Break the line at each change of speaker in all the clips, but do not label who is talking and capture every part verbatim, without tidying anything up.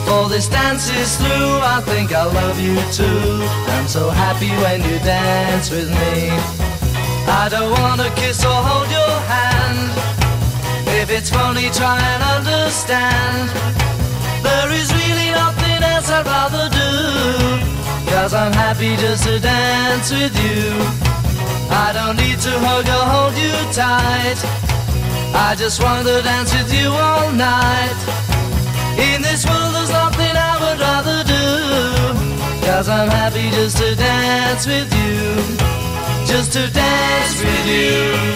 Before this dance is through, I think I love you too. I'm so happy when you dance with me. I don't wanna kiss or hold your hand. If it's funny, try and understand. There is really nothing else I'd rather do, 'cause I'm happy just to dance with you. I don't need to hug or hold you tight. I just want to dance with you all night. In this world there's nothing I would rather do, 'cause I'm happy just to dance with you. Just to dance with you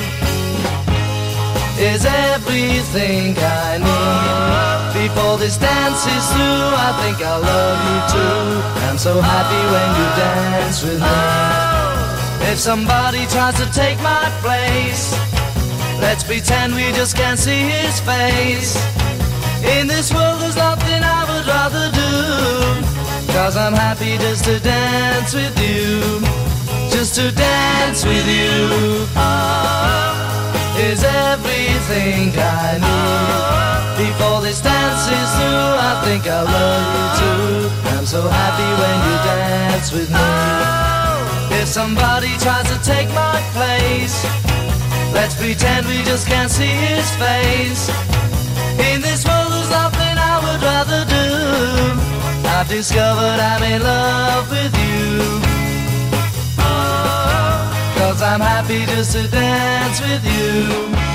is everything I need. Before this dance is through, I think I love you too. I'm so happy when you dance with me. If somebody tries to take my place, let's pretend we just can't see his face. In this world there's nothing I would rather do, 'cause I'm happy just to dance with you. Just to dance with you is everything I need. Before this dance is through, I think I love you too. I'm so happy when you dance with me. If somebody tries to take my place, let's pretend we just can't see his face. In this world there's nothing I would rather do. I've discovered I'm in love with you, 'cause I'm happy just to dance with you.